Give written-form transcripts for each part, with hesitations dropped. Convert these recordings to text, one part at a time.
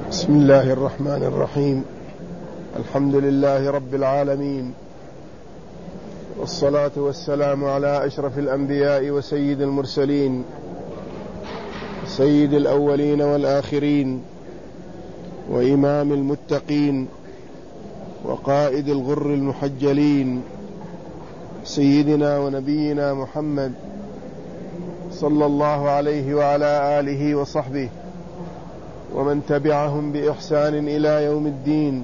بسم الله الرحمن الرحيم. الحمد لله رب العالمين، والصلاة والسلام على أشرف الأنبياء وسيد المرسلين، سيد الأولين والآخرين، وإمام المتقين، وقائد الغر المحجلين، سيدنا ونبينا محمد صلى الله عليه وعلى آله وصحبه ومن تبعهم بإحسان إلى يوم الدين،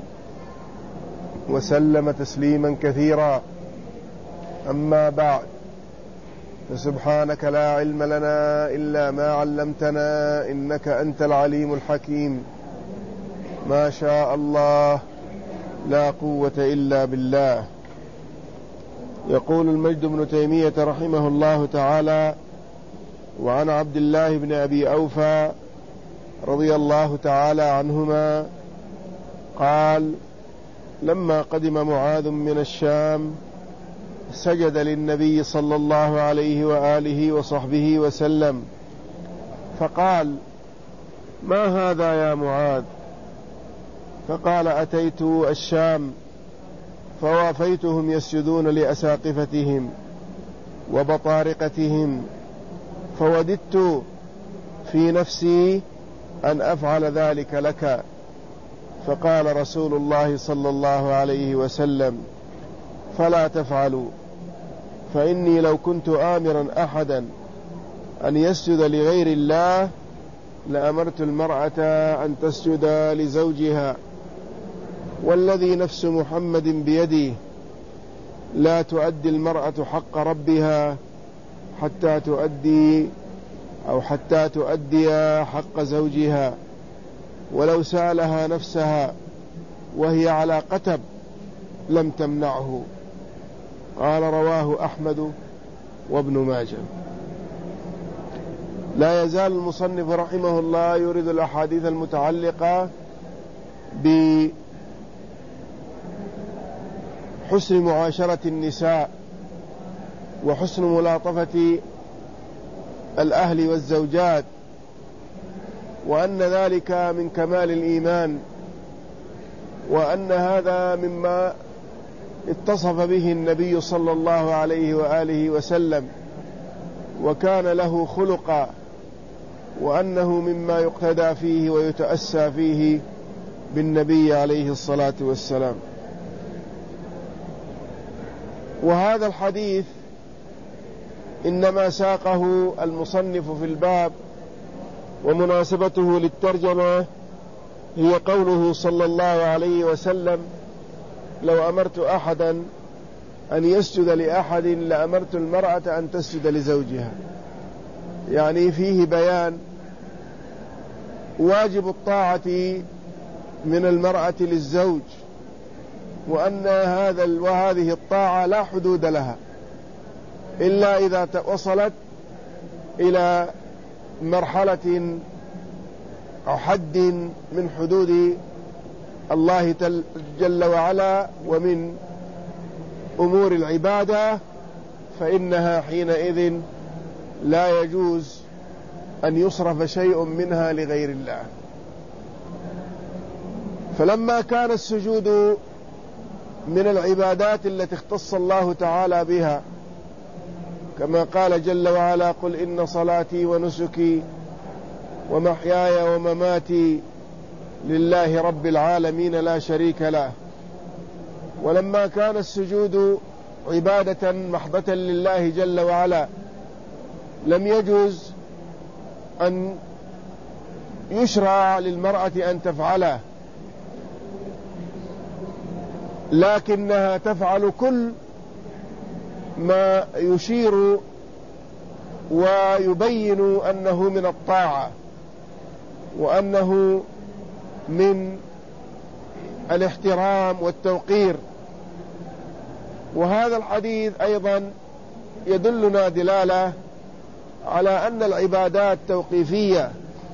وسلم تسليما كثيرا. أما بعد، فسبحانك لا علم لنا إلا ما علمتنا إنك أنت العليم الحكيم. ما شاء الله لا قوة إلا بالله. يقول المجد بن تيمية رحمه الله تعالى: وعن عبد الله بن أبي أوفى رضي الله تعالى عنهما قال: لما قدم معاذ من الشام سجد للنبي صلى الله عليه وآله وصحبه وسلم، فقال: ما هذا يا معاذ؟ فقال: أتيت الشام فوافيتهم يسجدون لأساقفتهم وبطارقتهم، فوددت في نفسي أن أفعل ذلك لك. فقال رسول الله صلى الله عليه وسلم: فلا تفعلوا، فإني لو كنت آمرا أحدا أن يسجد لغير الله لأمرت المرأة أن تسجد لزوجها، والذي نفس محمد بيده لا تؤدي المرأة حق ربها حتى تؤدي حق زوجها، ولو سألها نفسها وهي على قتب لم تمنعه. قال: رواه أحمد وابن ماجه. لا يزال المصنف رحمه الله يريد الأحاديث المتعلقة بحسن معاشرة النساء وحسن ملاطفة الأهل والزوجات، وأن ذلك من كمال الإيمان، وأن هذا مما اتصف به النبي صلى الله عليه وآله وسلم وكان له خلقا، وأنه مما يقتدى فيه ويتأسى فيه بالنبي عليه الصلاة والسلام. وهذا الحديث إنما ساقه المصنف في الباب ومناسبته للترجمة هي قوله صلى الله عليه وسلم: لو أمرت أحدا أن يسجد لأحد لأمرت المرأة أن تسجد لزوجها. يعني فيه بيان واجب الطاعة من المرأة للزوج، وأن هذه الطاعة لا حدود لها إلا إذا وصلت إلى مرحلة أو حد من حدود الله جل وعلا ومن أمور العبادة، فإنها حينئذ لا يجوز أن يصرف شيء منها لغير الله. فلما كان السجود من العبادات التي اختص الله تعالى بها، كما قال جل وعلا: قل إن صلاتي ونسكي ومحياي ومماتي لله رب العالمين لا شريك له. ولما كان السجود عبادة محضة لله جل وعلا لم يجوز أن يشرع للمرأة أن تفعله، لكنها تفعل كل ما يشير ويبين أنه من الطاعة وأنه من الاحترام والتوقير. وهذا الحديث أيضا يدلنا دلالة على أن العبادات توقيفية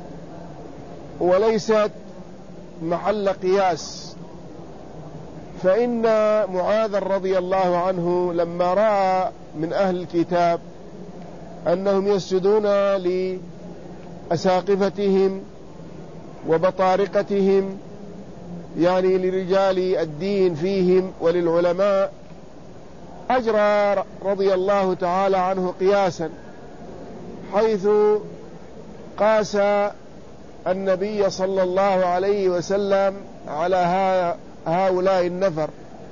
وليست محل قياس. فإن معاذ رضي الله عنه لما رأى من أهل الكتاب أنهم يسجدون لأساقفتهم وبطارقتهم، يعني لرجال الدين فيهم وللعلماء، أجرى رضي الله تعالى عنه قياسا، حيث قاس النبي صلى الله عليه وسلم على هؤلاء النفر،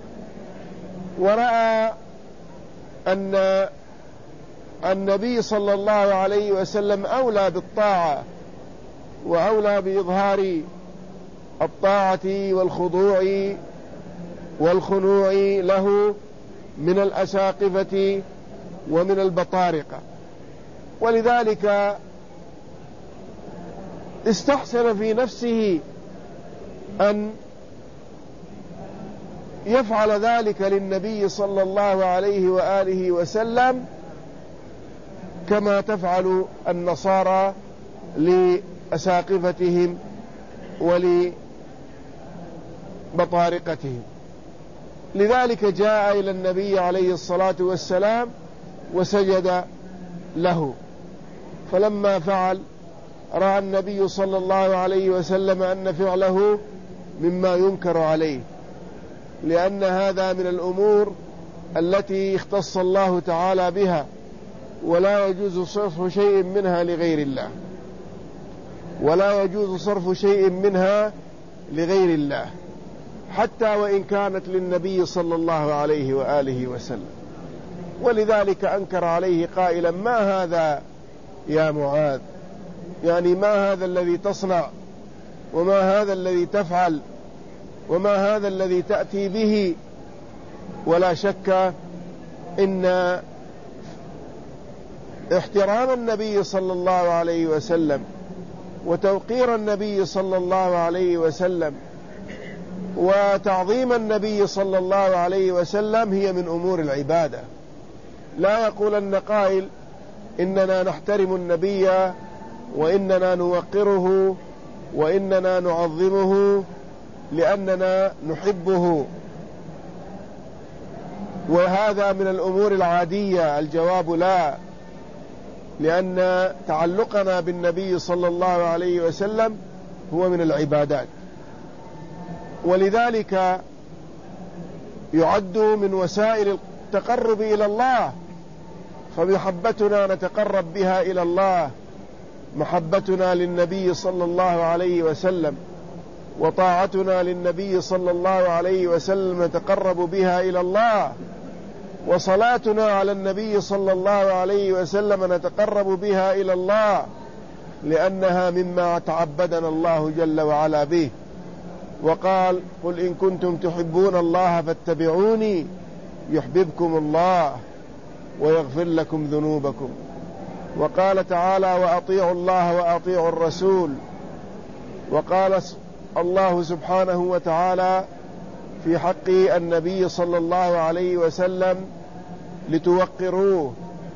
ورأى أن النبي صلى الله عليه وسلم أولى بالطاعة وأولى بإظهار الطاعة والخضوع والخنوع له من الأساقفة ومن البطارقة، ولذلك استحسن في نفسه أن يفعل ذلك للنبي صلى الله عليه وآله وسلم كما تفعل النصارى لأساقفتهم ولبطارقتهم. لذلك جاء إلى النبي عليه الصلاة والسلام وسجد له، فلما فعل رأى النبي صلى الله عليه وسلم أن فعله مما ينكر عليه، لأن هذا من الأمور التي اختص الله تعالى بها، ولا يجوز صرف شيء منها لغير الله، ولا يجوز صرف شيء منها لغير الله، حتى وإن كانت للنبي صلى الله عليه وآله وسلم. ولذلك أنكر عليه قائلا: ما هذا يا معاذ؟ يعني ما هذا الذي تصنع، وما هذا الذي تفعل، وما هذا الذي تأتي به؟ ولا شك إن احترام النبي صلى الله عليه وسلم وتوقير النبي صلى الله عليه وسلم وتعظيم النبي صلى الله عليه وسلم هي من أمور العبادة. لا يقولن قائل إننا نحترم النبي وإننا نوقره وإننا نعظمه لأننا نحبه وهذا من الأمور العادية. الجواب لا، لأن تعلقنا بالنبي صلى الله عليه وسلم هو من العبادات، ولذلك يعد من وسائل التقرب إلى الله، فمحبتنا نتقرب بها إلى الله، محبتنا للنبي صلى الله عليه وسلم وطاعتنا للنبي صلى الله عليه وسلم نتقرب بها إلى الله، وصلاتنا على النبي صلى الله عليه وسلم نتقرب بها إلى الله، لأنها مما تعبدنا الله جل وعلا به، وقال: قل إن كنتم تحبون الله فاتبعوني يحببكم الله ويغفر لكم ذنوبكم. وقال تعالى: وأطيعوا الله وأطيعوا الرسول. وقال الله سبحانه وتعالى في حق النبي صلى الله عليه وسلم: لتوقروه.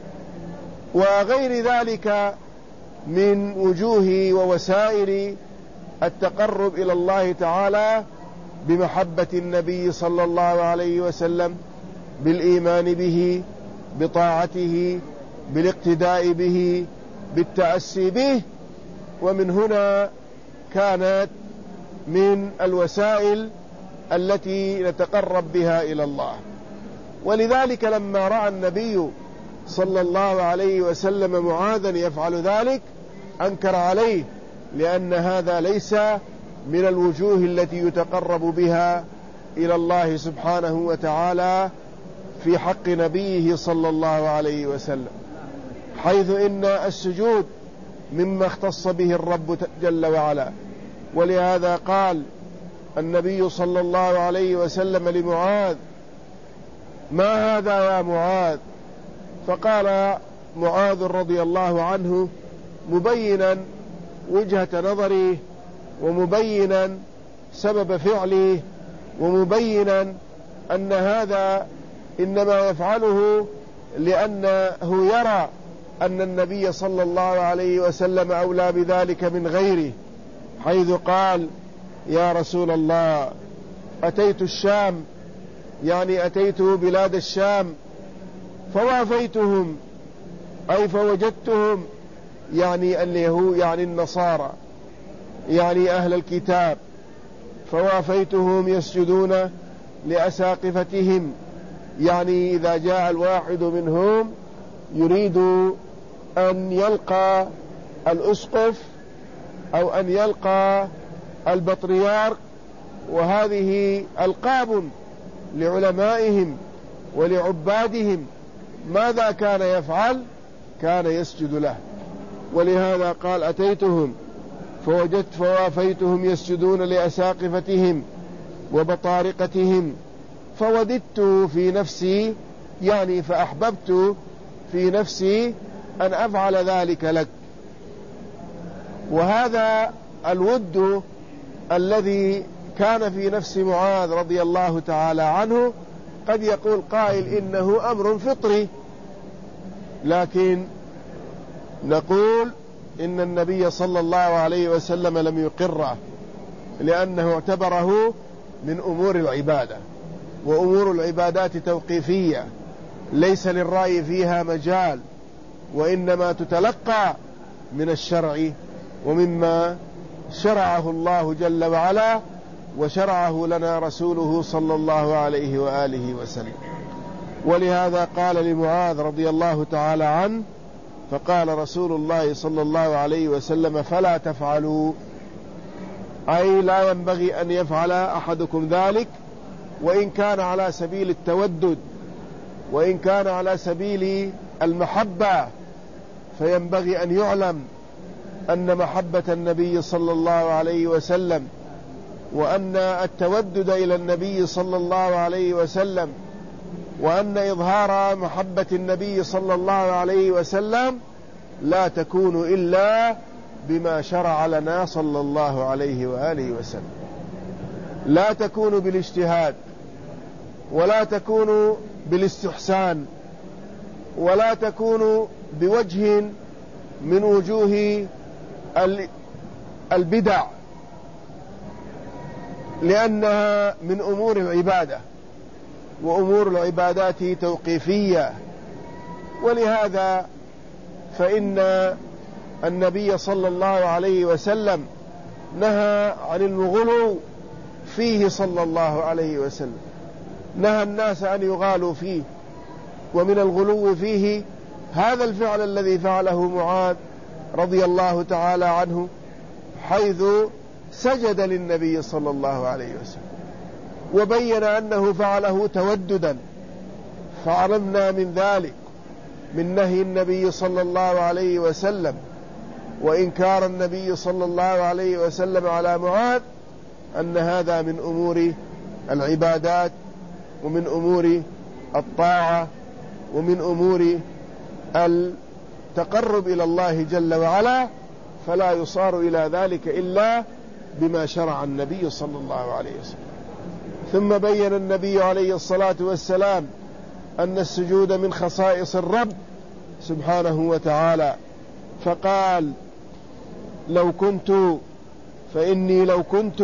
وغير ذلك من وجوه ووسائل التقرب إلى الله تعالى بمحبة النبي صلى الله عليه وسلم، بالإيمان به، بطاعته، بالاقتداء به، بالتأسي به. ومن هنا كانت من الوسائل التي نتقرب بها إلى الله. ولذلك لما رأى النبي صلى الله عليه وسلم معاذا يفعل ذلك أنكر عليه، لأن هذا ليس من الوجوه التي يتقرب بها إلى الله سبحانه وتعالى في حق نبيه صلى الله عليه وسلم، حيث إن السجود مما اختص به الرب جل وعلا. ولهذا قال النبي صلى الله عليه وسلم لمعاذ: ما هذا يا معاذ؟ فقال معاذ رضي الله عنه مبينا وجهة نظره ومبينا سبب فعله ومبينا أن هذا إنما يفعله لأنه يرى أن النبي صلى الله عليه وسلم أولى بذلك من غيره، حيث قال: يا رسول الله أتيت الشام، يعني أتيت بلاد الشام فوافيتهم، أي فوجدتهم، يعني اليهود يعني النصارى، يعني أهل الكتاب، فوافيتهم يسجدون لأساقفتهم، يعني إذا جاء الواحد منهم يريد أن يلقى الأسقف أو أن يلقى البطريرك، وهذه ألقاب لعلمائهم ولعبادهم، ماذا كان يفعل؟ كان يسجد له. ولهذا قال أتيتهم فوجدت فوافيتهم يسجدون لأساقفتهم وبطارقتهم فوددت في نفسي، يعني فأحببت في نفسي أن أفعل ذلك لك. وهذا الود الذي كان في نفس معاذ رضي الله تعالى عنه قد يقول قائل إنه أمر فطري، لكن نقول إن النبي صلى الله عليه وسلم لم يقره، لأنه اعتبره من أمور العبادة، وأمور العبادات توقيفية ليس للرأي فيها مجال، وإنما تتلقى من الشرع ومما شرعه الله جل وعلا وشرعه لنا رسوله صلى الله عليه وآله وسلم. ولهذا قال لمعاذ رضي الله تعالى عنه، فقال رسول الله صلى الله عليه وسلم فلا تفعلوا، أي لا ينبغي أن يفعل أحدكم ذلك، وإن كان على سبيل التودد وإن كان على سبيل المحبة، فينبغي أن يعلم أن محبة النبي صلى الله عليه وسلم وأن التودد إلى النبي صلى الله عليه وسلم وأن إظهار محبة النبي صلى الله عليه وسلم لا تكون إلا بما شرع لنا صلى الله عليه وآله وسلم، لا تكون بالاجتهاد، ولا تكون بالاستحسان، ولا تكون بوجه من وجوه البدع، لأنها من أمور العبادة، وأمور العبادات توقيفية. ولهذا فإن النبي صلى الله عليه وسلم نهى عن الغلو فيه صلى الله عليه وسلم، نهى الناس أن يغالوا فيه، ومن الغلو فيه هذا الفعل الذي فعله معاذ رضي الله تعالى عنه، حيث سجد للنبي صلى الله عليه وسلم، وبين أنه فعله توددا. فعلمنا من ذلك من نهي النبي صلى الله عليه وسلم وإنكار النبي صلى الله عليه وسلم على معاذ أن هذا من أمور العبادات ومن أمور الطاعة ومن أمور التقرب إلى الله جل وعلا، فلا يصار إلى ذلك إلا بما شرع النبي صلى الله عليه وسلم. ثم بين النبي عليه الصلاة والسلام أن السجود من خصائص الرب سبحانه وتعالى، فقال فإني لو كنت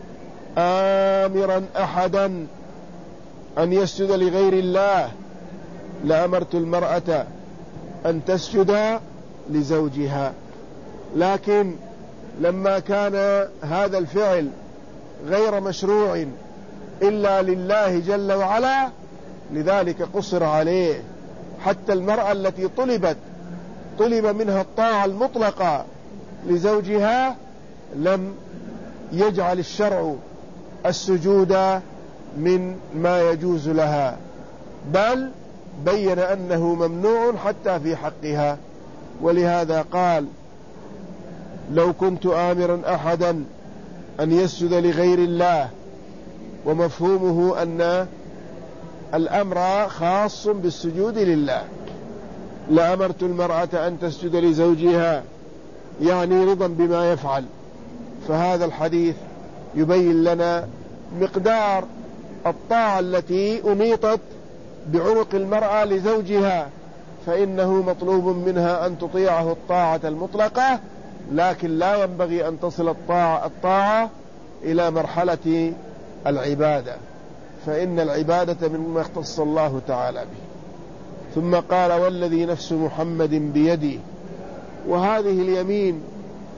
آمرا أحدا أن يسجد لغير الله لأمرت المرأة أن تسجد لزوجها. لكن لما كان هذا الفعل غير مشروع إلا لله جل وعلا، لذلك قصر عليه. حتى المرأة التي طلب منها الطاعة المطلقة لزوجها لم يجعل الشرع السجود من ما يجوز لها، بل بين أنه ممنوع حتى في حقها. ولهذا قال لو كنت آمرا أحدا أن يسجد لغير الله، ومفهومه أن الأمر خاص بالسجود لله. لأمرت المرأة أن تسجد لزوجها، يعني رضا بما يفعل. فهذا الحديث يبين لنا مقدار الطاعة التي أنيطت بعنق المرأة لزوجها، فإنه مطلوب منها أن تطيعه الطاعة المطلقة، لكن لا ينبغي أن تصل الطاعة إلى مرحلة العبادة، فإن العبادة مما اختص الله تعالى به. ثم قال والذي نفس محمد بيده، وهذه اليمين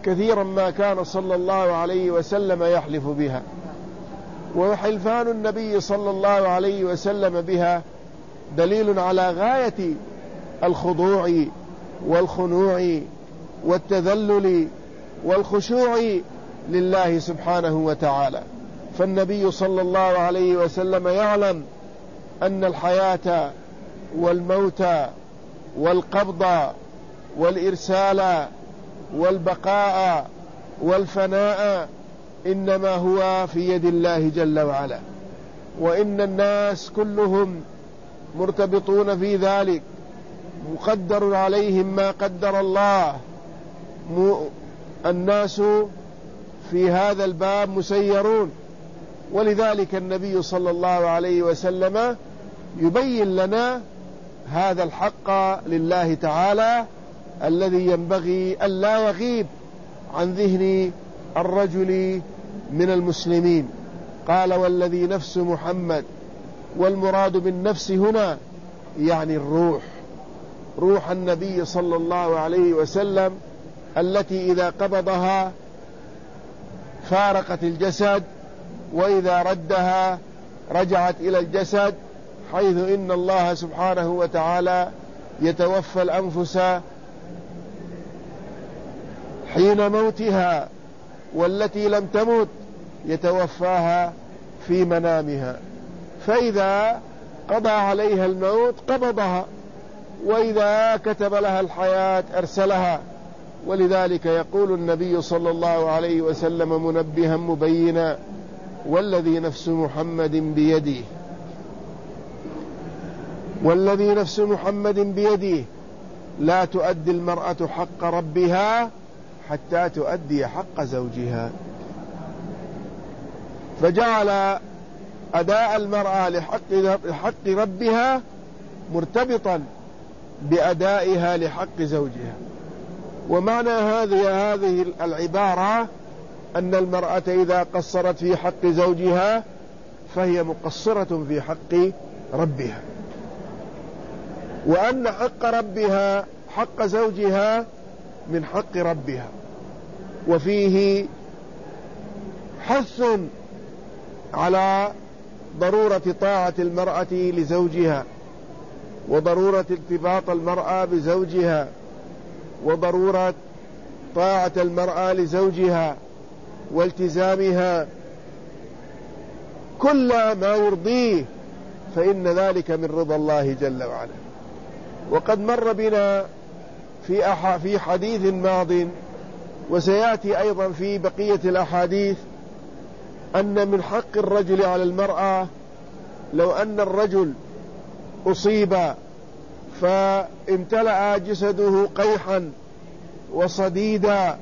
كثيرا ما كان صلى الله عليه وسلم يحلف بها، وحلفان النبي صلى الله عليه وسلم بها دليل على غاية الخضوع والخنوع والتذلل والخشوع لله سبحانه وتعالى. فالنبي صلى الله عليه وسلم يعلم أن الحياة والموت والقبض والإرسال والبقاء والفناء إنما هو في يد الله جل وعلا، وإن الناس كلهم مرتبطون في ذلك، مقدر عليهم ما قدر الله، الناس في هذا الباب مسيرون. ولذلك النبي صلى الله عليه وسلم يبين لنا هذا الحق لله تعالى الذي ينبغي أن لا يغيب عن ذهن الرجل من المسلمين. قال: والذي نفس محمد، والمراد بالنفس هنا يعني الروح، روح النبي صلى الله عليه وسلم التي إذا قبضها فارقت الجسد، وإذا ردها رجعت إلى الجسد، حيث إن الله سبحانه وتعالى يتوفى الأنفس حين موتها، والتي لم تمت يتوفاها في منامها، فإذا قضى عليها الموت قبضها، وإذا كتب لها الحياة أرسلها. ولذلك يقول النبي صلى الله عليه وسلم منبها مبينا: والذي نفس محمد بيده، والذي نفس محمد بيده لا تؤدي المرأة حق ربها حتى تؤدي حق زوجها. فجعل أداء المرأة لحق ربها مرتبطا بأدائها لحق زوجها. ومعنى هذه العبارة أن المرأة إذا قصرت في حق زوجها فهي مقصرة في حق ربها، وأن حق ربها حق زوجها من حق ربها. وفيه حث على ضرورة طاعة المرأة لزوجها، وضرورة ارتباط المرأة بزوجها، وضرورة طاعة المرأة لزوجها والتزامها كل ما يرضيه، فإن ذلك من رضا الله جل وعلا. وقد مر بنا في حديث ماض، وسيأتي أيضا في بقية الأحاديث، أن من حق الرجل على المرأة لو أن الرجل أصيب فامتلأ جسده قيحا وصديدا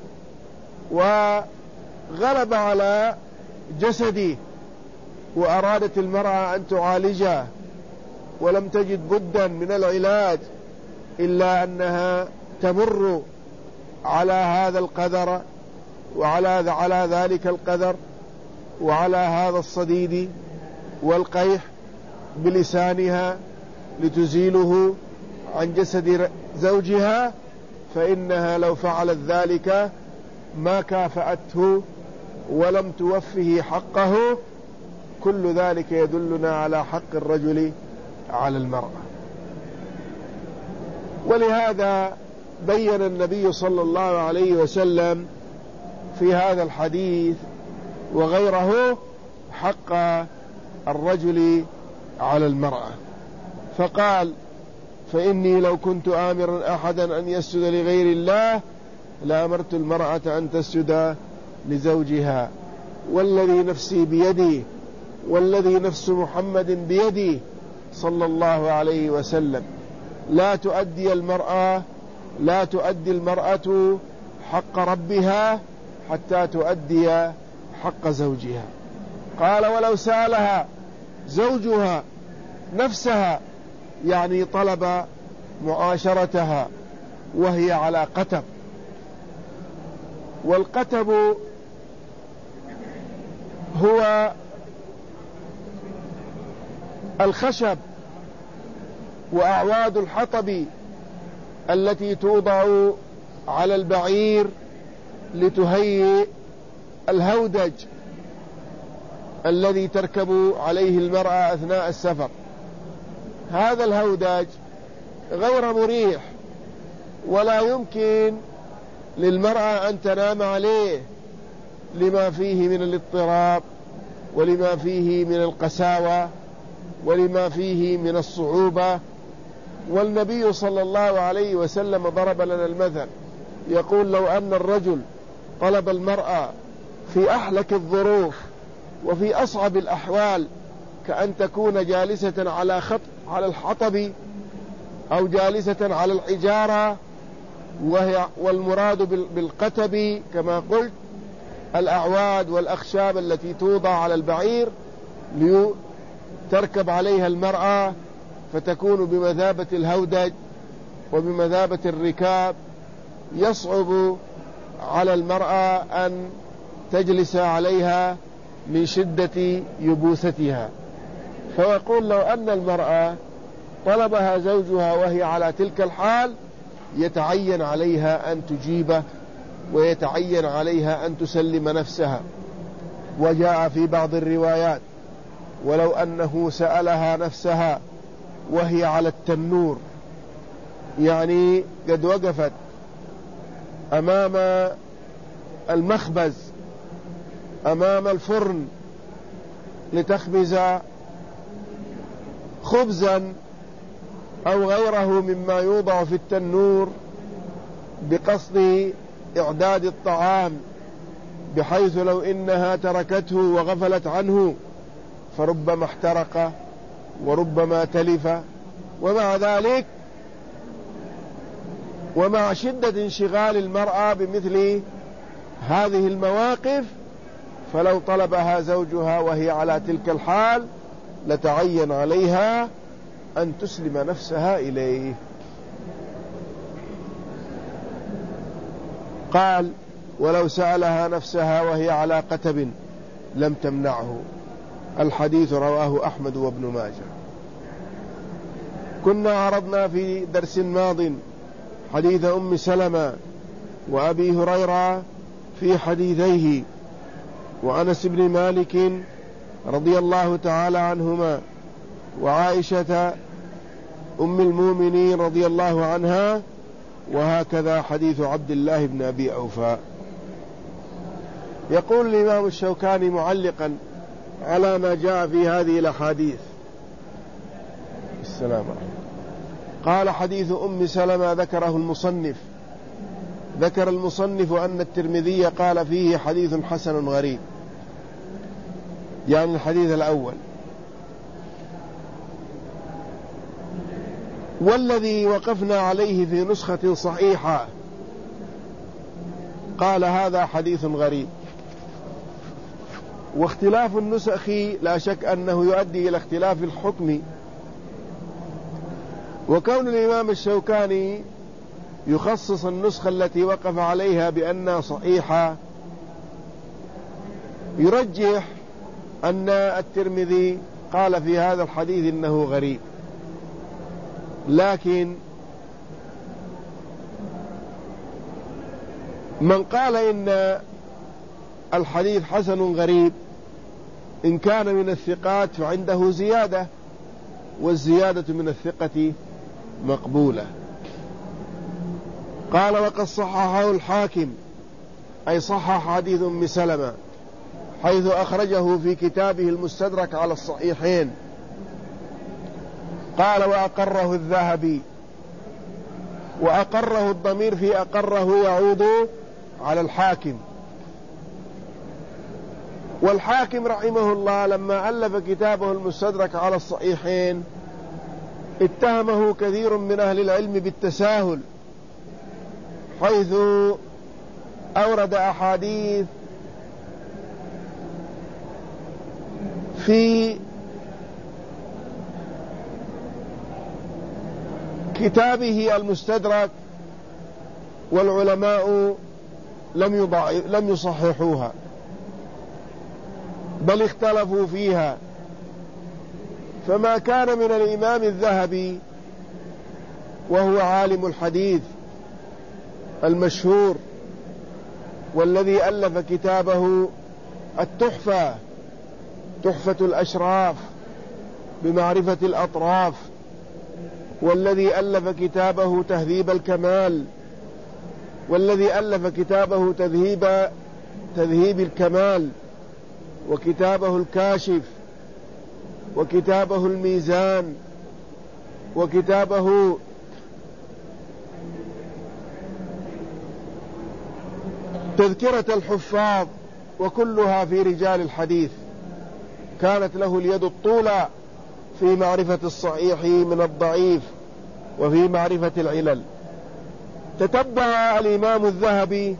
وغلب على جسده، وأرادت المرأة أن تعالجه ولم تجد بدا من العلاج إلا أنها تمر على هذا القدر وعلى ذلك القدر وعلى هذا الصديد والقيح بلسانها لتزيله عن جسد زوجها، فإنها لو فعلت ذلك ما كافأته ولم توفه حقه. كل ذلك يدلنا على حق الرجل على المرأة. ولهذا بين النبي صلى الله عليه وسلم في هذا الحديث وغيره حق الرجل على المرأة، فقال: فإني لو كنت آمرا أحدا أن يسجد لغير الله لأمرت المرأة أن تسجد لزوجها، والذي نفسي بيدي، والذي نفس محمد بيدي صلى الله عليه وسلم لا تؤدي المرأة حق ربها حتى تؤدي حق زوجها. قال: ولو سألها زوجها نفسها، يعني طلب معاشرتها وهي على قتب، والقتب هو الخشب وأعواد الحطب التي توضع على البعير لتهيئ الهودج الذي تركب عليه المرأة أثناء السفر. هذا الهودج غير مريح، ولا يمكن للمرأة أن تنام عليه لما فيه من الاضطراب، ولما فيه من القساوة، ولما فيه من الصعوبة. والنبي صلى الله عليه وسلم ضرب لنا المثل، يقول: لو أن الرجل طلب المرأة في أحلك الظروف وفي أصعب الأحوال، كأن تكون جالسة على الحطب أو جالسة على الحجارة، والمراد بالقتب كما قلت الأعواد والأخشاب التي توضع على البعير لتركب عليها المرأة، فتكون بمثابة الهودج وبمثابة الركاب. يصعب على المرأة أن تجلس عليها من شدة يبوستها. فيقول: لو أن المرأة طلبها زوجها وهي على تلك الحال، يتعين عليها أن تجيبه، ويتعين عليها أن تسلم نفسها. وجاء في بعض الروايات: ولو أنه سألها نفسها وهي على التنور، يعني قد وقفت أمام المخبز، أمام الفرن لتخبز خبزا أو غيره مما يوضع في التنور بقصد إعداد الطعام، بحيث لو إنها تركته وغفلت عنه فربما احترق وربما تلف. ومع ذلك، ومع شدة انشغال المرأة بمثل هذه المواقف، فلو طلبها زوجها وهي على تلك الحال لتعين عليها أن تسلم نفسها إليه. قال: ولو سألها نفسها وهي على قتب لم تمنعه. الحديث رواه أحمد وابن ماجه. كنا عرضنا في درس ماض حديث أم سلمة وأبي هريرة في حديثيه، وأنس بن مالك رضي الله تعالى عنهما، وعائشة أم المؤمنين رضي الله عنها، وهكذا حديث عبد الله بن أبي أوفى. يقول الإمام الشوكاني معلقا على ما جاء في هذه الأحاديث: السلام عليكم. قال: حديث أم سلمة ذكر المصنف أن الترمذي قال فيه حديث حسن غريب، يعني الحديث الأول. والذي وقفنا عليه في نسخة صحيحة قال: هذا حديث غريب. واختلاف النسخ لا شك أنه يؤدي إلى اختلاف الحكم، وكون الإمام الشوكاني يخصص النسخة التي وقف عليها بأنها صحيحة يرجح أن الترمذي قال في هذا الحديث إنه غريب. لكن من قال إن الحديث حسن غريب إن كان من الثقات فعنده زيادة، والزيادة من الثقة مقبولة. قال: وقد صححه الحاكم، أي صحح حديث أم سلمة، حيث أخرجه في كتابه المستدرك على الصحيحين. قال: وأقره الذهبي. وأقره، الضمير في أقره يعود على الحاكم. والحاكم رحمه الله لما ألف كتابه المستدرك على الصحيحين اتهمه كثير من أهل العلم بالتساهل، حيث أورد أحاديث في كتابه المستدرك والعلماء لم يصححوها، بل اختلفوا فيها. فما كان من الإمام الذهبي، وهو عالم الحديث المشهور والذي ألف كتابه التحفة، تحفة الأشراف بمعرفة الأطراف، والذي ألف كتابه تهذيب الكمال، والذي ألف كتابه تذهيب الكمال، وكتابه الكاشف، وكتابه الميزان، وكتابه تذكرة الحفاظ، وكلها في رجال الحديث. كانت له اليد الطولى في معرفة الصحيح من الضعيف وفي معرفة العلل. تتبع الإمام الذهبي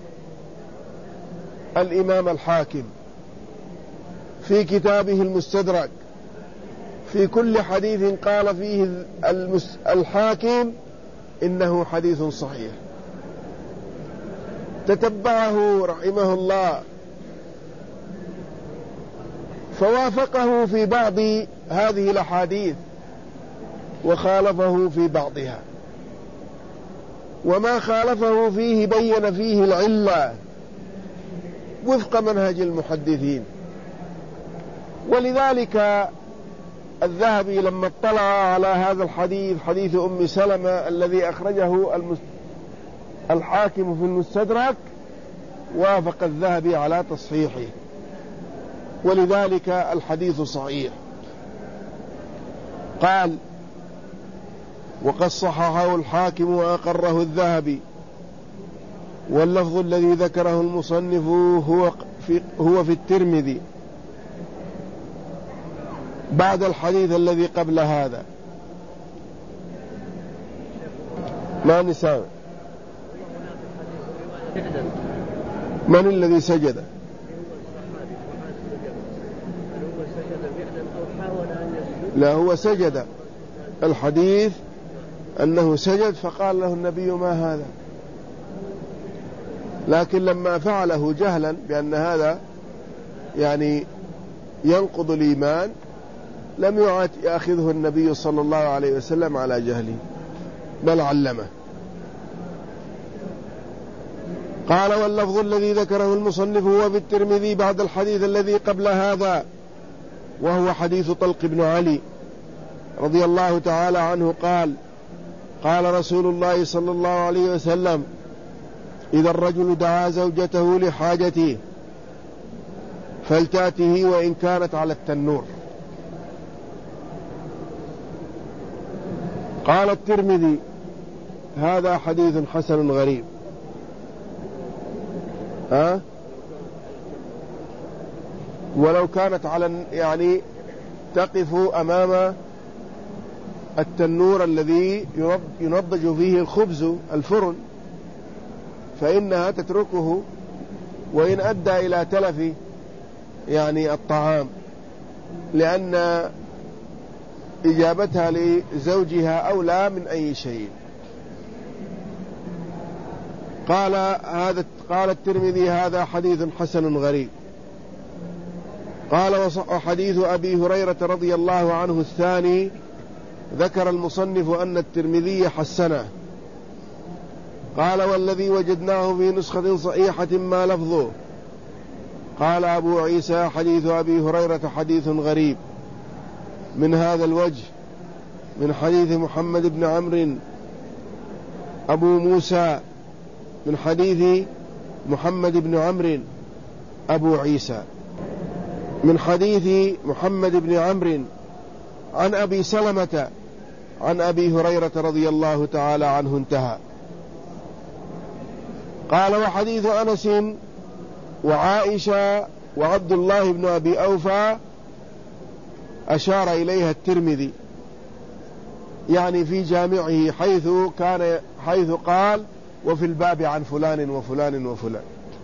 الإمام الحاكم في كتابه المستدرك في كل حديث قال فيه الحاكم إنه حديث صحيح. تتبعه رحمه الله فوافقه في بعض هذه الأحاديث وخالفه في بعضها، وما خالفه فيه بين فيه العلة وفق منهج المحدثين. ولذلك الذهبي لما اطلع على هذا الحديث، حديث أم سلمة الذي أخرجه الحاكم في المستدرك، وافق الذهبي على تصحيحه، ولذلك الحديث صحيح. قال: وقد صححه الحاكم وأقره الذهبي، واللفظ الذي ذكره المصنف هو في الترمذي بعد الحديث الذي قبل هذا. ما نساء من الذي سجد؟ لا، هو سجد. الحديث أنه سجد فقال له النبي: ما هذا؟ لكن لما فعله جهلا بأن هذا يعني ينقض الإيمان لم يأخذه النبي صلى الله عليه وسلم على جهله، بل علمه. قال: واللفظ الذي ذكره المصنف هو في الترمذي بعد الحديث الذي قبل هذا، وهو حديث طلق بن علي رضي الله تعالى عنه قال: قال رسول الله صلى الله عليه وسلم: إذا الرجل دعا زوجته لحاجته فلتأته وإن كانت على التنور. قال الترمذي: هذا حديث حسن غريب. ولو كانت على يعني تقف أمام التنور الذي ينضج فيه الخبز الفرن فإنها تتركه وإن أدى إلى تلف يعني الطعام، لأن إجابتها لزوجها أولى من أي شيء. قال الترمذي: هذا حديث حسن غريب. قال: وحديث أبي هريرة رضي الله عنه الثاني ذكر المصنف أن الترمذي حسنه. قال: والذي وجدناه في نسخة صحيحة ما لفظه. قال أبو عيسى: حديث أبي هريرة حديث غريب من هذا الوجه، من حديث محمد بن عمرو أبو موسى، من حديث محمد بن عمرو أبو عيسى، من حديث محمد بن عمرو عن أبي سلمة عن أبي هريرة رضي الله تعالى عنه، انتهى. قال: وحديث أنس وعائشة وعبد الله بن أبي أوفى أشار إليها الترمذي يعني في جامعه حيث قال: وفي الباب عن فلان وفلان وفلان،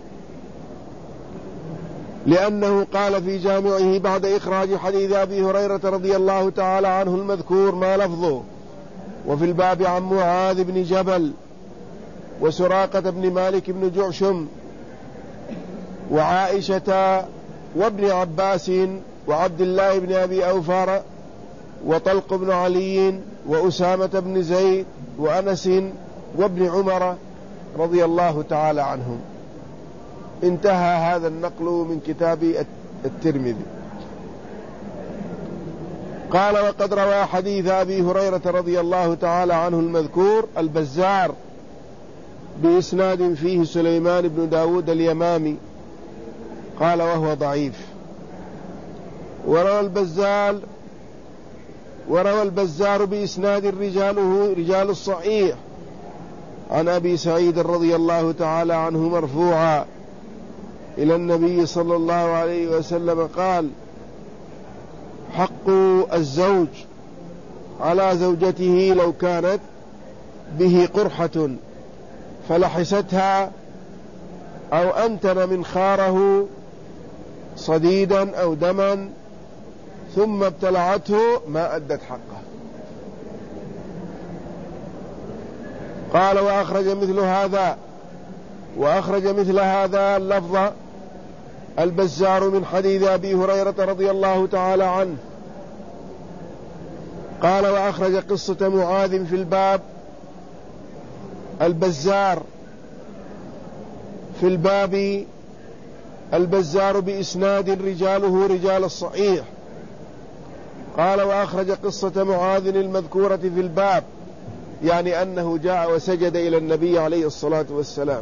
لأنه قال في جامعه بعد إخراج حديث أبي هريرة رضي الله تعالى عنه المذكور ما لفظه: وفي الباب عن معاذ بن جبل وسراقة بن مالك بن جعشم وعائشة وابن عباس وعبد الله بن أبي أوفى وطلق بن علي وأسامة بن زيد وأنس وابن عمر رضي الله تعالى عنهم، انتهى هذا النقل من كتاب الترمذي. قال: وقد روى حديث أبي هريرة رضي الله تعالى عنه المذكور البزار بإسناد فيه سليمان بن داود اليمامي، قال: وهو ضعيف. وروى البزار بإسناد رجاله رجال الصحيح عن أبي سعيد رضي الله تعالى عنه مرفوعا إلى النبي صلى الله عليه وسلم قال: حق الزوج على زوجته لو كانت به قرحة فلحستها أو أنتن من خاره صديدا أو دما ثم ابتلعته ما أدت حقه. قال: وأخرج مثل هذا اللفظ البزار من حديث أبي هريرة رضي الله تعالى عنه. قال: وأخرج قصة معاذ في الباب البزار البزار بإسناد رجاله رجال الصحيح. قال: وأخرج قصة معاذ المذكورة في الباب، يعني أنه جاء وسجد إلى النبي عليه الصلاة والسلام،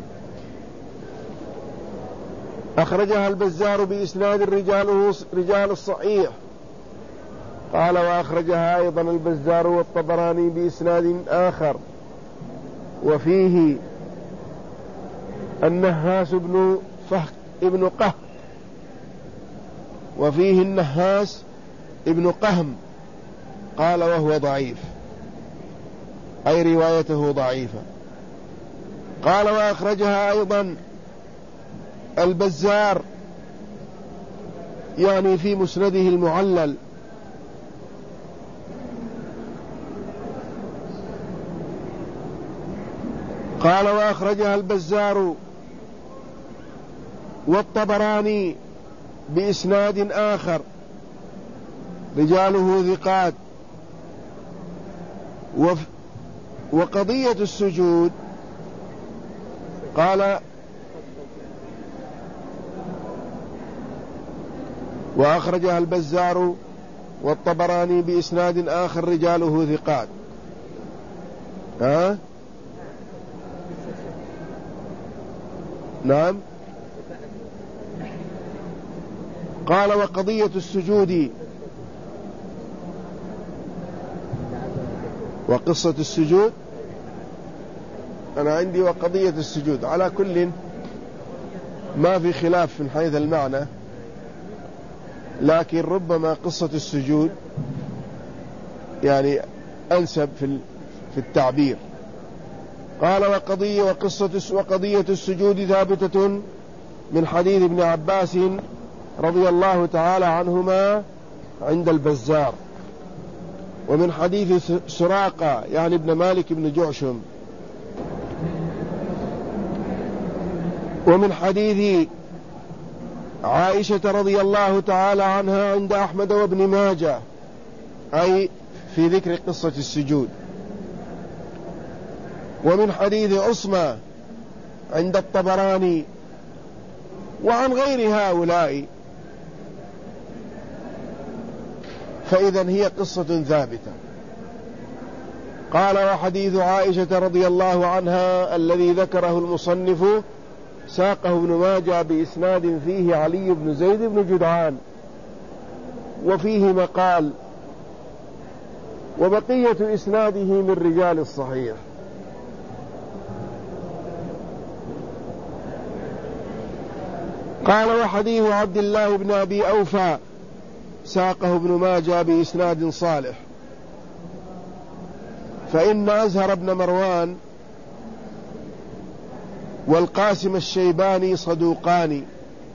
أخرجها البزار بإسناد رجال الصحيح. قال: وأخرجها أيضا البزار والطبراني بإسناد آخر وفيه النهاس ابن قهم، وفيه النهاس ابن قهم. قال: وهو ضعيف، أي روايته ضعيفة. قال: وأخرجها أيضا البزار يعني في مسنده المعلل. قال: وأخرجها البزار والطبراني بإسناد آخر رجاله ثقات. وقضية السجود قال: وأخرجها البزار والطبراني بإسناد آخر رجاله ثقات. نعم. قال: وقضية السجود وقصة السجود، أنا عندي وقضية السجود. على كل ما في خلاف من حيث المعنى، لكن ربما قصة السجود يعني أنسب في التعبير. قال: وقضية السجود ثابتة من حديث ابن عباس رضي الله تعالى عنهما عند البزار، ومن حديث سراقة يعني ابن مالك بن جعشم، ومن حديث عائشة رضي الله تعالى عنها عند أحمد وابن ماجه، أي في ذكر قصة السجود، ومن حديث عصمة عند الطبراني، وعن غير هؤلاء. فإذا هي قصة ثابتة. قال: وحديث عائشة رضي الله عنها الذي ذكره المصنف ساقه ابن ماجه بإسناد فيه علي بن زيد بن جدعان وفيه مقال، وبقية إسناده من رجال الصحيح. قال: وحديث عبد الله بن أبي أوفى ساقه ابن ماجه بإسناد صالح، فإن أزهر بن مروان والقاسم الشيباني صدوقان،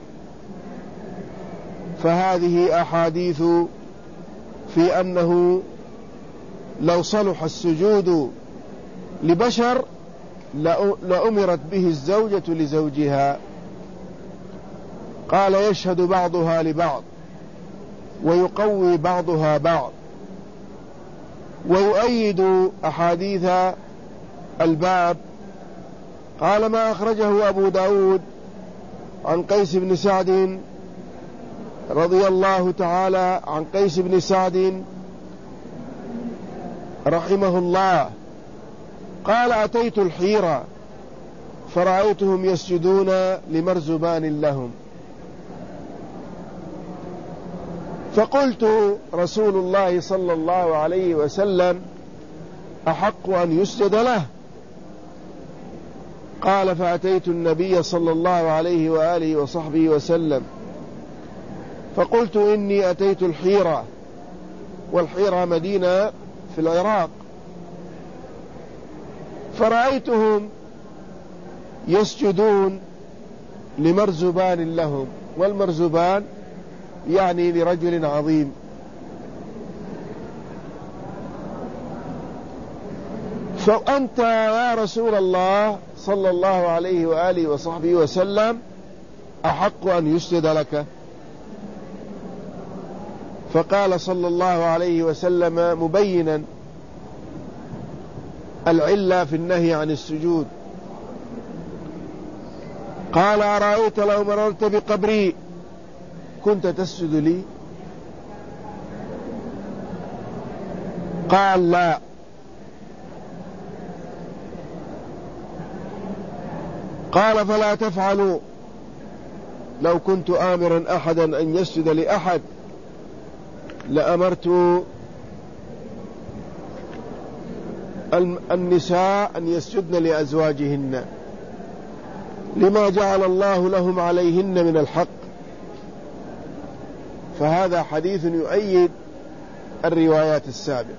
فهذه أحاديث في أنه لو صلح السجود لبشر لأمرت به الزوجة لزوجها. قال: يشهد بعضها لبعض ويقوي بعضها بعض، ويؤيد أحاديث الباب. قال: ما أخرجه أبو داود عن قيس بن سعد رضي الله تعالى عن قيس بن سعد رحمه الله قال: أتيت الحيرة فرأيتهم يسجدون لمرزبان لهم، فقلت: رسول الله صلى الله عليه وسلم أحق أن يسجد له؟ قال: فأتيت النبي صلى الله عليه وآله وصحبه وسلم فقلت: إني أتيت الحيرة، والحيرة مدينة في العراق، فرأيتهم يسجدون لمرزبان لهم، والمرزبان يعني لرجل عظيم. فأنت يا رسول الله صلى الله عليه وآله وصحبه وسلم أحق أن يسجد لك. فقال صلى الله عليه وسلم مبينا العلة في النهي عن السجود، قال: أرأيت لو مررت بقبري كنت تسجد لي؟ قال: لا. قال: فلا تفعلوا، لو كنت آمرا أحدا أن يسجد لأحد لأمرت النساء أن يسجدن لأزواجهن لما جعل الله لهم عليهن من الحق. فهذا حديث يؤيد الروايات السابقة.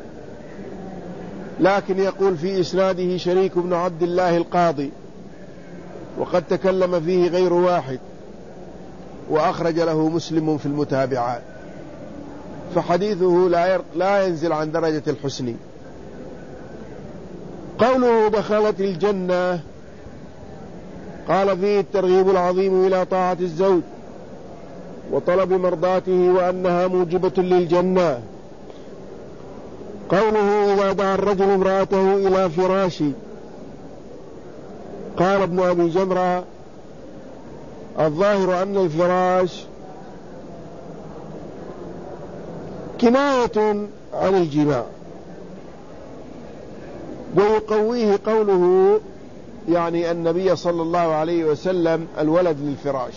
لكن يقول في إسناده شريك بن عبد الله القاضي، وقد تكلم فيه غير واحد، وأخرج له مسلم في المتابعات، فحديثه لا ينزل عن درجة الحسن. قوله دخلت الجنة قال فيه الترغيب العظيم إلى طاعة الزوج وطلب مرضاته، وأنها موجبة للجنة. قوله إذا دعا الرجل امرأته إلى فراشي، قال ابن أبي جمرة: الظاهر أن الفراش كناية عن الجماع، ويقويه قوله يعني النبي صلى الله عليه وسلم الولد للفراش،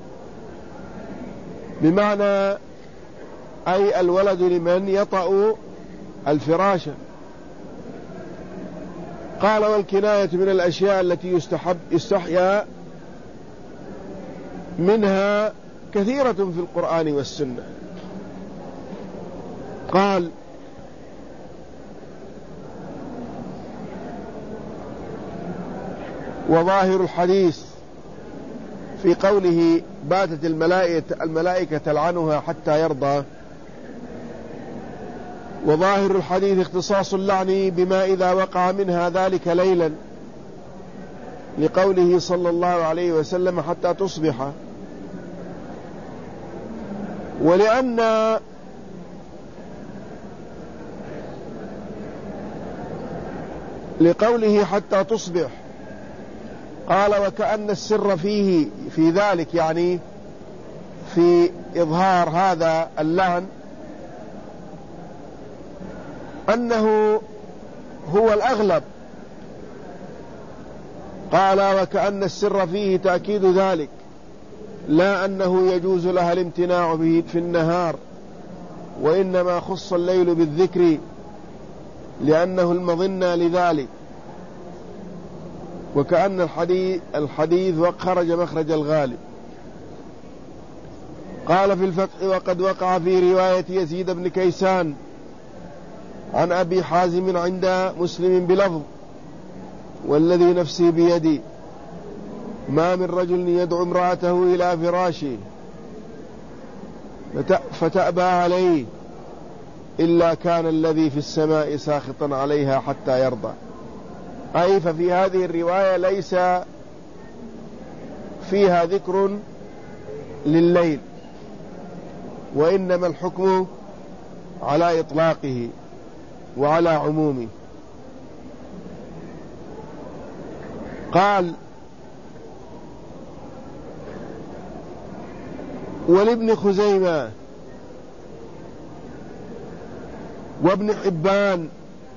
بمعنى أي الولد لمن يطأ الفراش. قال: والكناية من الأشياء التي يستحيا منها كثيرة في القرآن والسنة. قال: وظاهر الحديث في قوله باتت الملائكة تلعنها حتى يرضى، وظاهر الحديث اختصاص اللعن بما إذا وقع منها ذلك ليلا، لقوله صلى الله عليه وسلم حتى تصبح. ولأن لقوله حتى تصبح قال: وكأن السر فيه في ذلك، يعني في إظهار هذا اللعن، أنه هو الأغلب. قال: وكأن السر فيه تأكيد ذلك، لا أنه يجوز لها الامتناع به في النهار، وإنما خص الليل بالذكر لأنه المظنة لذلك. وكأن الحديث خرج مخرج الغالب. قال في الفتح: وقد وقع في رواية يزيد بن كيسان عن أبي حازم عند مسلم بلفظ: والذي نفسي بيدي ما من رجل يدعو امرأته إلى فراشه فتأبى عليه إلا كان الذي في السماء ساخطا عليها حتى يرضى. أي ففي هذه الرواية ليس فيها ذكر لليل، وإنما الحكم على إطلاقه وعلى عمومه. ولابن خزيمة وابن حبان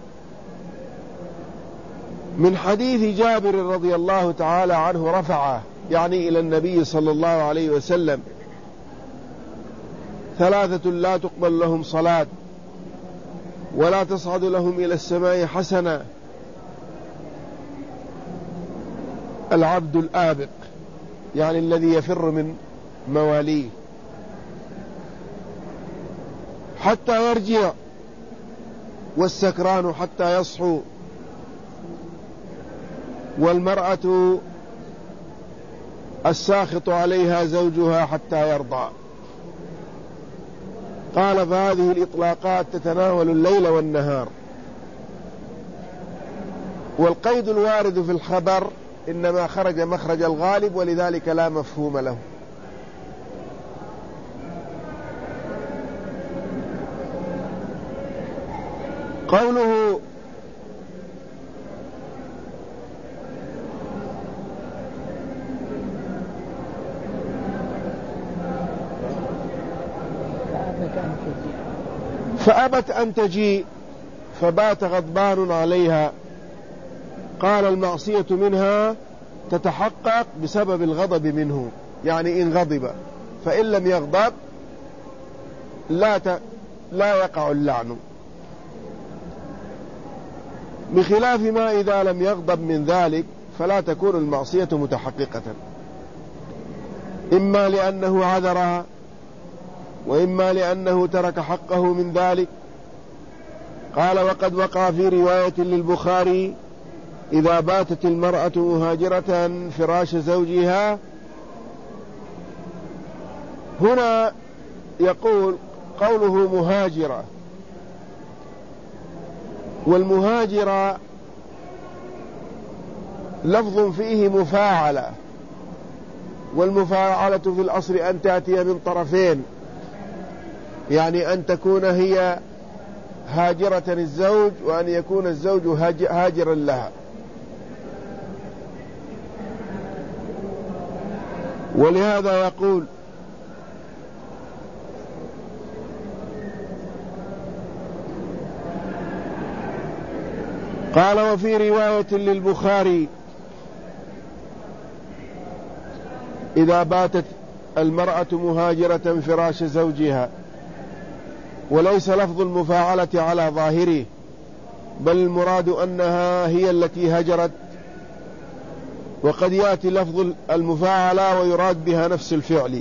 من حديث جابر رضي الله تعالى عنه رفعه يعني إلى النبي صلى الله عليه وسلم: 3 لا تقبل لهم صلاة ولا تصعد لهم إلى السماء حسنة: العبد الآبق يعني الذي يفر من مواليه حتى يرجع، والسكران حتى يصحو، والمرأة الساخط عليها زوجها حتى يرضى. قال: فهذه الإطلاقات تتناول الليل والنهار، والقيد الوارد في الخبر إنما خرج مخرج الغالب، ولذلك لا مفهوم له. قوله: فأبت أن تجيء فبات غضبان عليها. قال: المعصية منها تتحقق بسبب الغضب منه، يعني إن غضب، فإن لم يغضب لا يقع اللعن، بخلاف ما إذا لم يغضب من ذلك فلا تكون المعصية متحققة، إما لأنه عذرها وإما لأنه ترك حقه من ذلك. قال: وقد وقع في رواية للبخاري: إذا باتت المرأة مهاجرة فراش زوجها. هنا يقول قوله مهاجرة، والمهاجرة لفظ فيه مفاعلة، والمفاعلة في الأصل أن تأتي من طرفين، يعني أن تكون هي هاجرة الزوج وأن يكون الزوج هاجرا لها. ولهذا يقول: قال: وفي رواية للبخاري: إذا باتت المرأة مهاجرة فراش زوجها. وليس لفظ المفاعلة على ظاهره، بل المراد أنها هي التي هجرت، وقد يأتي لفظ المفاعلة ويراد بها نفس الفعل،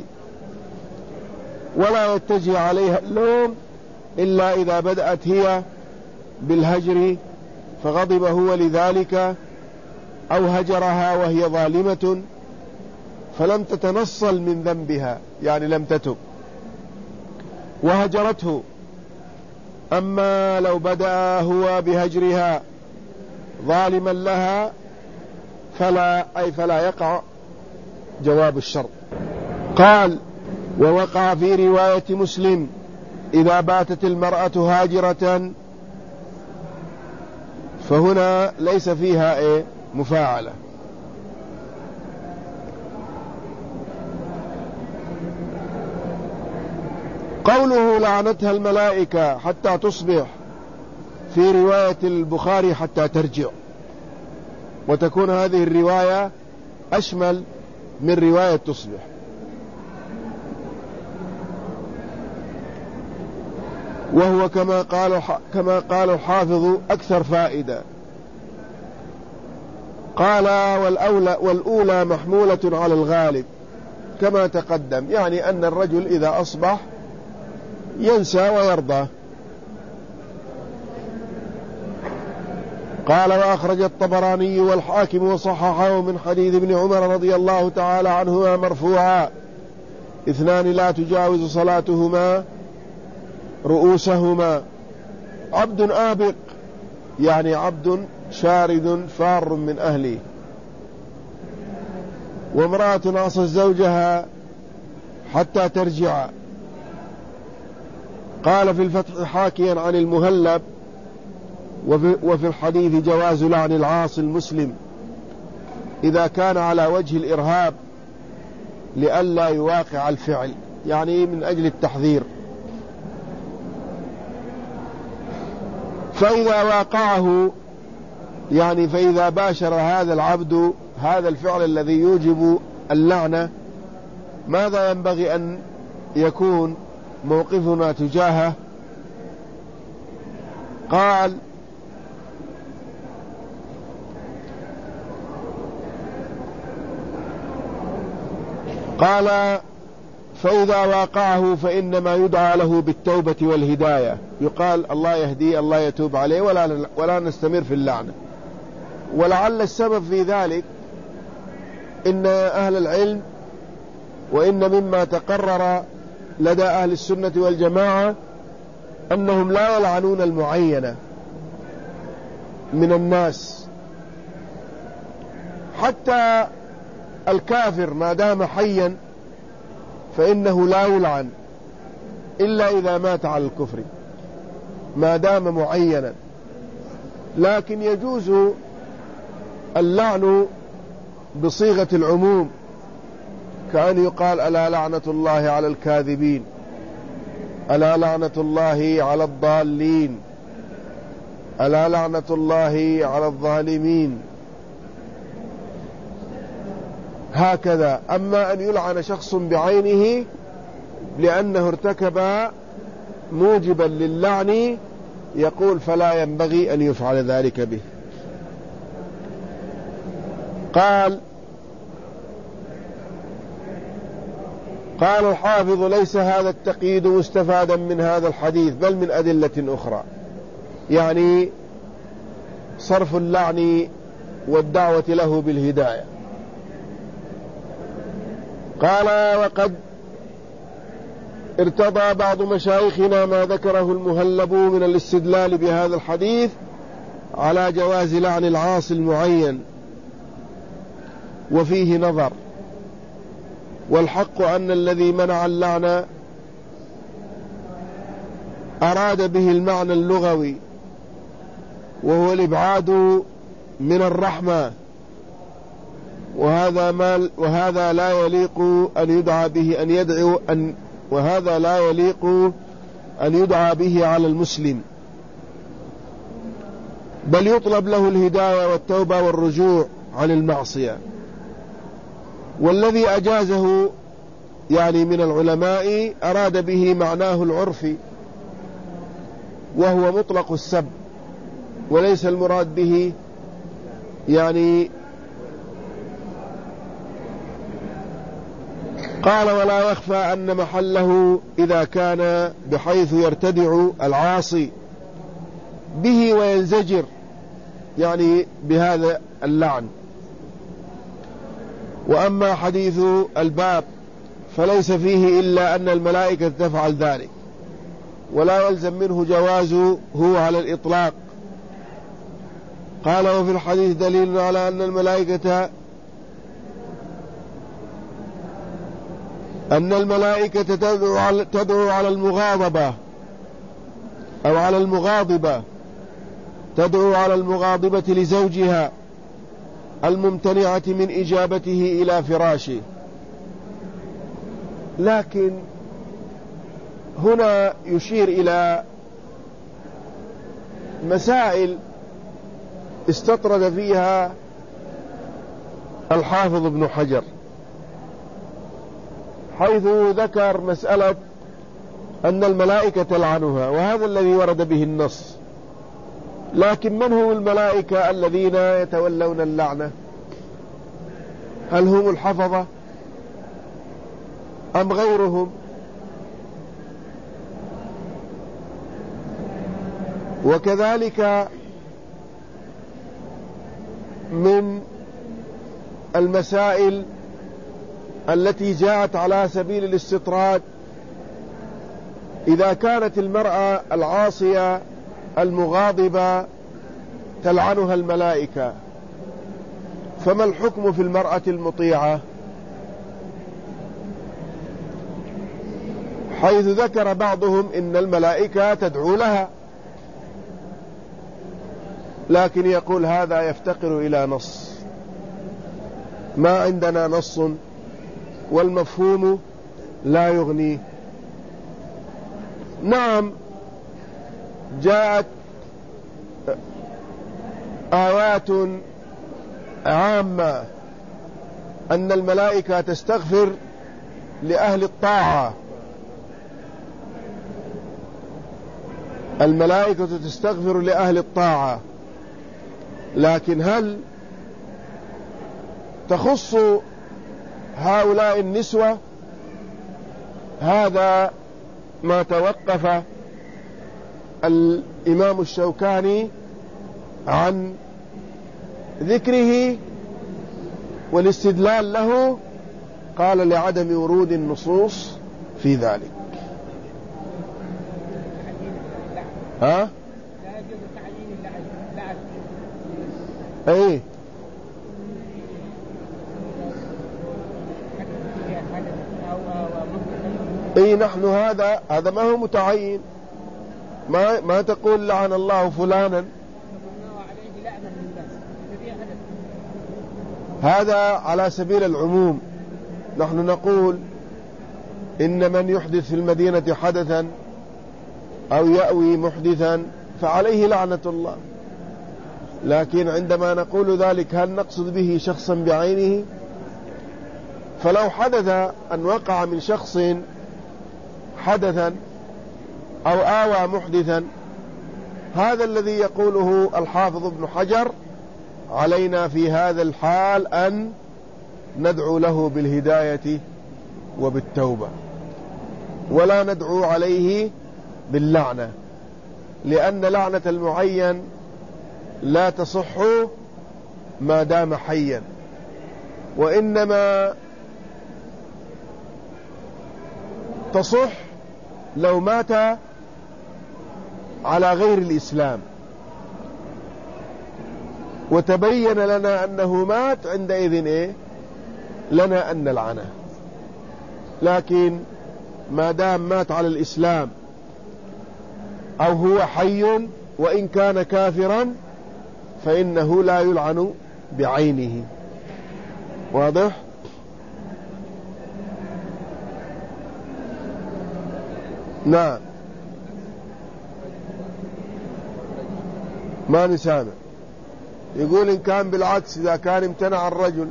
ولا يتجه عليها اللوم إلا إذا بدأت هي بالهجر فغضب هو لذلك، أو هجرها وهي ظالمة فلم تتنصل من ذنبها، يعني لم تتب وهجرته. أما لو بدأ هو بهجرها ظالما لها فلا يقع جواب الشرط. قال: ووقع في رواية مسلم: إذا باتت المرأة هاجرة، فهنا ليس فيها مفاعلة. قوله: لعنتها الملائكة حتى تصبح، في رواية البخاري حتى ترجع، وتكون هذه الرواية أشمل من رواية تصبح. وهو كما قال الحافظ أكثر فائدة. قال: والأولى محمولة على الغالب كما تقدم، يعني أن الرجل إذا أصبح ينسى ويرضى. قال: وأخرج الطبراني والحاكم وصححه من حديث ابن عمر رضي الله تعالى عنهما مرفوعا: 2 لا تجاوز صلاتهما رؤوسهما: عبد آبق، يعني عبد شارد فار من أهله، وامرأة عصت زوجها حتى ترجع. قال في الفتح حاكيا عن المهلب: وفي الحديث جواز لعن العاصي المسلم إذا كان على وجه الإرهاب لئلا يواقع الفعل، يعني من أجل التحذير. فإذا واقعه يعني فإذا باشر هذا العبد هذا الفعل الذي يوجب اللعنة، ماذا ينبغي أن يكون موقفنا تجاهه؟ قال فإذا واقعه فإنما يدعى له بالتوبة والهداية، يقال الله يهديه الله يتوب عليه ولا نستمر في اللعنة. ولعل السبب في ذلك إن أهل العلم وإن مما تقرر لدى أهل السنة والجماعة أنهم لا يلعنون المعينة من الناس، حتى الكافر ما دام حيا فإنه لا يلعن إلا إذا مات على الكفر ما دام معينا. لكن يجوز اللعن بصيغة العموم، كأن يقال ألا لعنة الله على الكاذبين، ألا لعنة الله على الضالين، ألا لعنة الله على الظالمين، هكذا. أما أن يلعن شخص بعينه لأنه ارتكب موجبا للعن يقول فلا ينبغي أن يفعل ذلك به. قال الحافظ ليس هذا التقييد مستفادا من هذا الحديث بل من أدلة أخرى، يعني صرف اللعن والدعوة له بالهداية. قال وقد ارتضى بعض مشايخنا ما ذكره المهلب من الاستدلال بهذا الحديث على جواز لعن العاصي المعين، وفيه نظر، والحق أن الذي منع اللعنة أراد به المعنى اللغوي وهو الإبعاد من الرحمة، وهذا لا يليق أن يدعى به وهذا لا يليق أن يدعى به على المسلم، بل يطلب له الهداية والتوبة والرجوع عن المعصية. والذي أجازه يعني من العلماء أراد به معناه العرفي وهو مطلق السب، وليس المراد به يعني. قال ولا يخفى أن محله إذا كان بحيث يرتدع العاصي به وينزجر يعني بهذا اللعن. وأما حديث الباب فليس فيه إلا أن الملائكة تفعل ذلك، ولا يلزم منه جوازه هو على الإطلاق. قال وفي الحديث دليل على أن الملائكة تدعو على المغاضبة أو على المغاضبة، تدعو على المغاضبة لزوجها الممتنعة من إجابته إلى فراشه. لكن هنا يشير إلى مسائل استطرد فيها الحافظ ابن حجر، حيث ذكر مسألة أن الملائكة تلعنها، وهذا الذي ورد به النص. لكن من هم الملائكة الذين يتولون اللعنة؟ هل هم الحفظة أم غيرهم؟ وكذلك من المسائل التي جاءت على سبيل الاستطراد إذا كانت المرأة العاصية المغاضبة تلعنها الملائكة، فما الحكم في المرأة المطيعة؟ حيث ذكر بعضهم إن الملائكة تدعو لها، لكن يقول هذا يفتقر إلى نص، ما عندنا نص، والمفهوم لا يغني. نعم، جاءت آيات عامة أن الملائكة تستغفر لأهل الطاعة، الملائكة تستغفر لأهل الطاعة، لكن هل تخص هؤلاء النسوة؟ هذا ما توقف الإمام الشوكاني عن ذكره والاستدلال له، قال لعدم ورود النصوص في ذلك. ها؟ لا يجوز تعيين اللعن. ايه، اي نحن هذا ما هو متعين، ما تقول لعن الله فلانا، هذا على سبيل العموم. نحن نقول إن من يحدث في المدينة حدثا أو يأوي محدثا فعليه لعنة الله، لكن عندما نقول ذلك هل نقصد به شخصا بعينه؟ فلو حدث أن وقع من شخص حدثا أو آوى محدثا، هذا الذي يقوله الحافظ ابن حجر، علينا في هذا الحال أن ندعو له بالهداية وبالتوبة، ولا ندعو عليه باللعنة، لأن لعنة المعين لا تصح ما دام حيا، وإنما تصح لو مات على غير الإسلام وتبين لنا أنه مات، عندئذ إيه؟ لنا أن نلعنه. لكن ما دام مات على الإسلام أو هو حي وإن كان كافرا فإنه لا يلعن بعينه. واضح؟ نعم، ما نسامع. يقول إن كان بالعكس، إذا كان امتنع الرجل،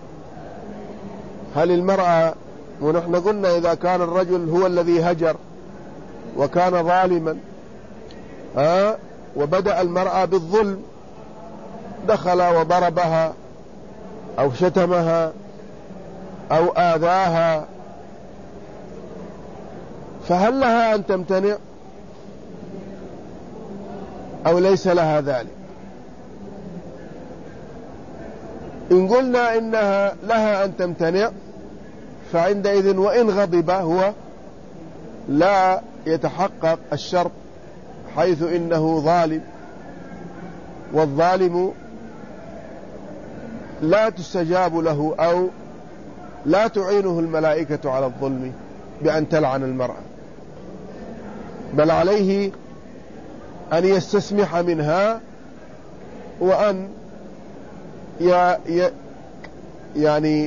هل المرأة، ونحن قلنا إذا كان الرجل هو الذي هجر وكان ظالما وبدأ المرأة بالظلم، دخل وضربها أو شتمها أو آذاها، فهل لها أن تمتنع أو ليس لها ذلك؟ إن قلنا إنها لها أن تمتنع فعندئذ وإن غضب هو لا يتحقق الشرط، حيث إنه ظالم، والظالم لا تستجاب له أو لا تعينه الملائكة على الظلم بأن تلعن المرأة، بل عليه أن يستسمح منها وأن يعني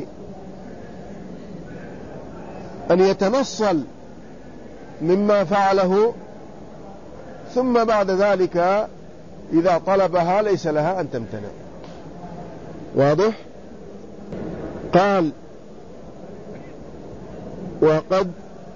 أن يتنصل مما فعله، ثم بعد ذلك إذا طلبها ليس لها أن تمتنع. واضح؟ قال وقد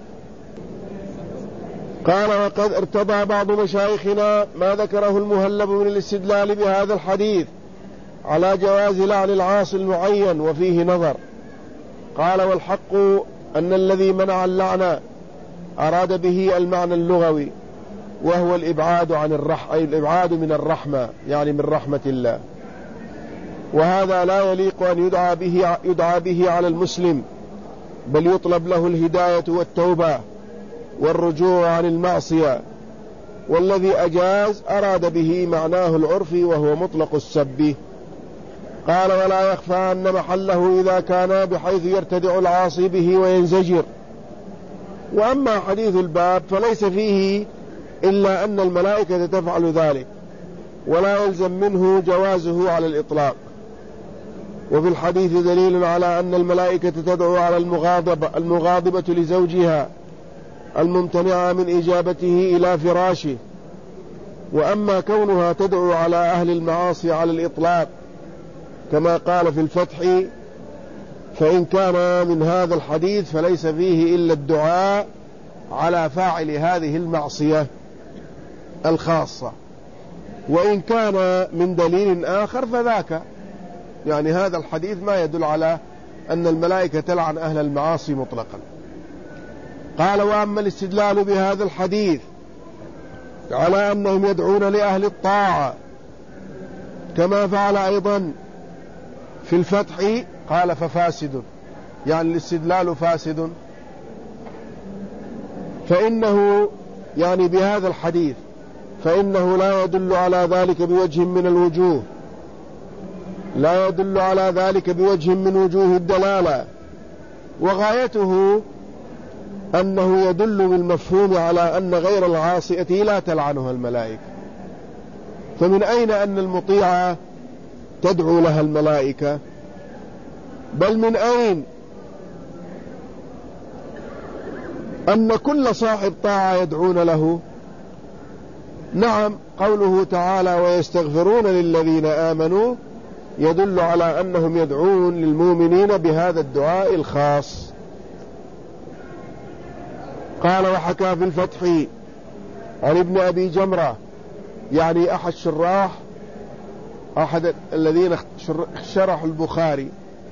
ارتضى بعض مشايخنا ما ذكره المهلب من الاستدلال بهذا الحديث على جواز لعن العاصي المعين، وفيه نظر. قال والحق أن الذي منع اللعنة أراد به المعنى اللغوي، وهو الإبعاد عن الإبعاد من الرحمة، يعني من رحمة الله، وهذا لا يليق أن يدعى به على المسلم، بل يطلب له الهداية والتوبة والرجوع عن المعصية. والذي أجاز أراد به معناه العرفي، وهو مطلق السب. قال ولا يخفى أن محله إذا كان بحيث يرتدع العاصي به وينزجر. وأما حديث الباب فليس فيه إلا أن الملائكة تفعل ذلك، ولا يلزم منه جوازه على الإطلاق. وفي الحديث دليل على أن الملائكة تدعو على المغاضبة لزوجها الممتنعة من إجابته إلى فراشه. وأما كونها تدعو على أهل المعاصي على الإطلاق كما قال في الفتح فإن كان من هذا الحديث فليس فيه إلا الدعاء على فاعل هذه المعصية الخاصة، وإن كان من دليل آخر فذاك، يعني هذا الحديث ما يدل على أن الملائكة تلعن أهل المعاصي مطلقا. قال: وأما الاستدلال بهذا الحديث على أنهم يدعون لأهل الطاعة كما فعل أيضا في الفتح، قال: ففاسد، يعني الاستدلال فاسد، فإنه يعني بهذا الحديث فإنه لا يدل على ذلك بوجه من الوجوه، لا يدل على ذلك بوجه من وجوه الدلالة، وغايته أنه يدل بالمفهوم على أن غير العاصية لا تلعنها الملائكة. فمن أين أن المطيعة تدعو لها الملائكة؟ بل من أين أن كل صاحب طاعة يدعون له؟ نعم، قوله تعالى: ويستغفرون للذين آمنوا، يدل على أنهم يدعون للمؤمنين بهذا الدعاء الخاص. قال: وحكى في الفتح عن ابن أبي جمرة، يعني أحد الذين شرحوا البخاري،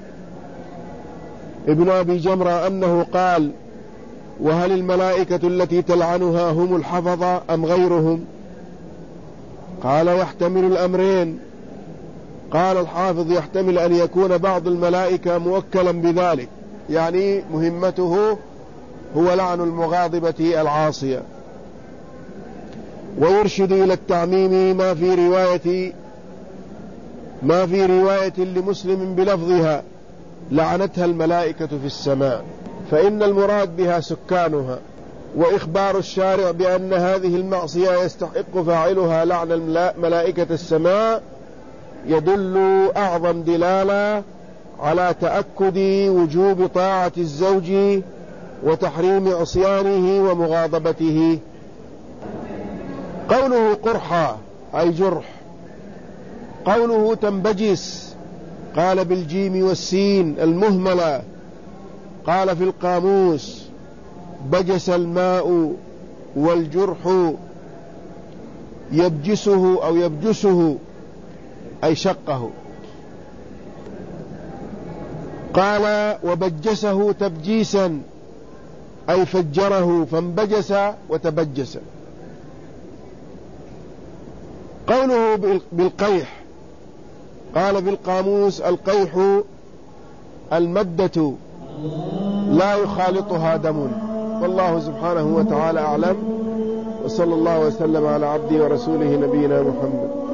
ابن أبي جمرة أنه قال: وهل الملائكة التي تلعنها هم الحفظة أم غيرهم؟ قال: يحتمل الأمرين. قال الحافظ: يحتمل أن يكون بعض الملائكة موكلا بذلك، يعني مهمته هو لعن المغاضبة العاصية. ويرشد إلى التعميم ما في رواية لمسلم بلفظها: لعنتها الملائكة في السماء، فإن المراد بها سكانها. وإخبار الشارع بأن هذه المعصية يستحق فاعلها لعن ملائكة السماء يدل أعظم دلالة على تأكد وجوب طاعة الزوج وتحريم عصيانه ومغاضبته. قوله قرحة أي جرح. قوله تنبجس قال بالجيم والسين المهملة. قال في القاموس: بجس الماء، والجرح يبجسه أو يبجسه أي شقه. قال: وبجسه تبجيسا أي فجره، فانبجس وتبجس. قوله بالقيح. قال في القاموس: القيح المدة لا يخالطها دم. والله سبحانه وتعالى أعلم، وصلى الله وسلم على عبده ورسوله نبينا محمد.